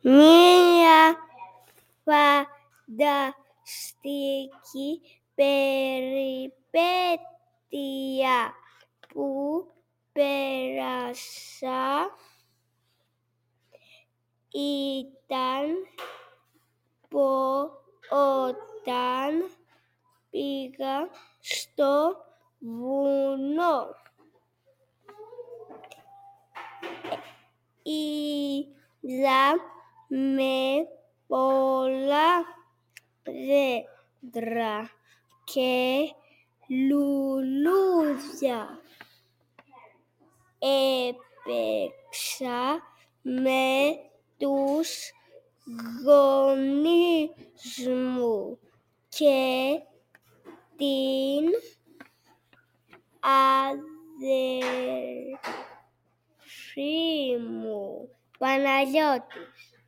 Μία φανταστική περιπέτεια που πέρασα ήταν όταν πήγα στο βουνό. Είδα με πολλά δέντρα και λουλούδια. Έπαιξα με τους γονείς μου και την αδερφή μου, Παναγιώτης.